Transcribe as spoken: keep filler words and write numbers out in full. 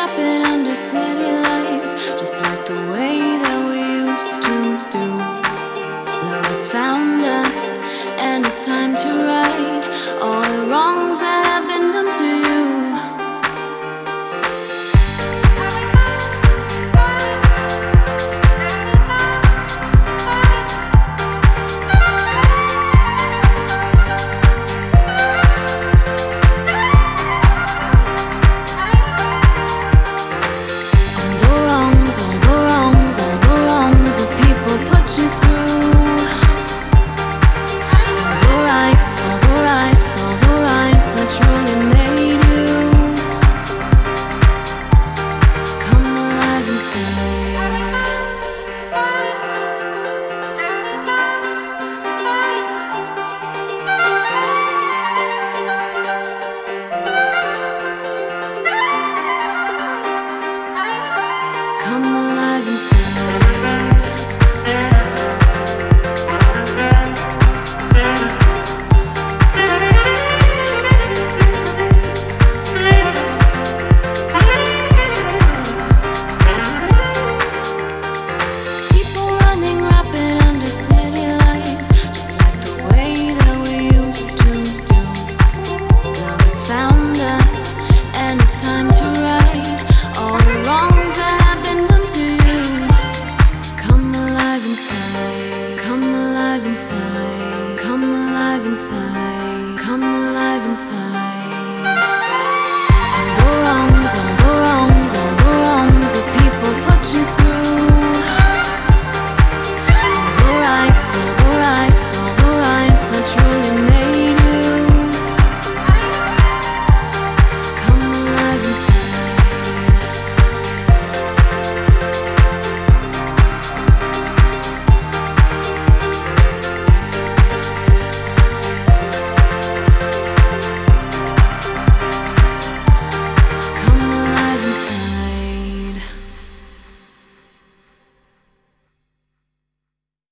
shopping under city lights, just like the way that we used to do. Love has found us, and it's time to right all the wrongs that have been done